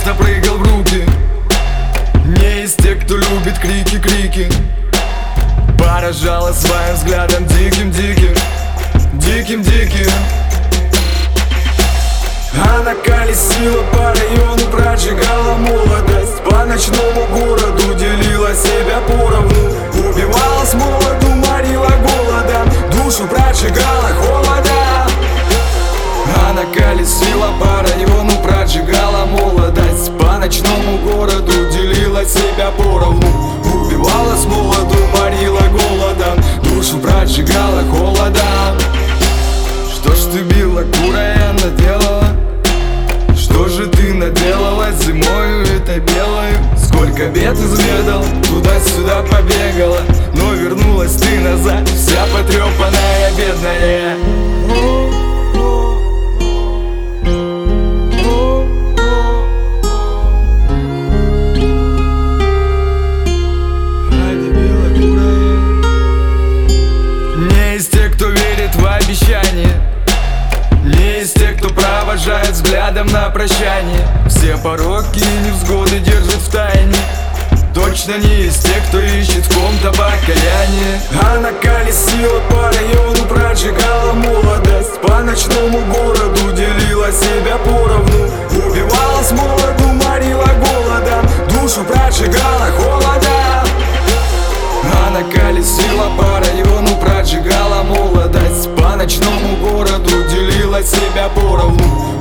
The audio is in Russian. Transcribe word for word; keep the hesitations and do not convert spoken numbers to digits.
просто прыгал в руки. Не из тех, кто любит крики-крики. Поражала своим взглядом диким-диким, диким-диким. Она колесила по району, прожигала молодость. По ночному городу делила себя поровну. Убивала с молоду, морила голодом, душу прожигала холодом. Она колесила по району, прожигала молодость. По ночному городу делила себя поровну. Убивала с молоду, морила голодом, душу прожигала холодом. Что ж ты, белокурая, наделала? Что же ты наделала зимою этой белой? Сколько бед изведал, туда-сюда побегала, но вернулась ты назад, вся потрепанная, бедная. Не из тех, кто верит в обещания, не из тех, кто провожает взглядом на прощание. Все пороки и невзгоды держит в тайне. Точно не из тех, кто ищет в ком-то покаяние. Она колесила по району, прожигала молодость. По ночному городу делила себя поровну. Убивала с молоду, морила голодом, душу прожигала холодом. Она колесила по району, прожигала молодость. По ночному городу делила себя поровну.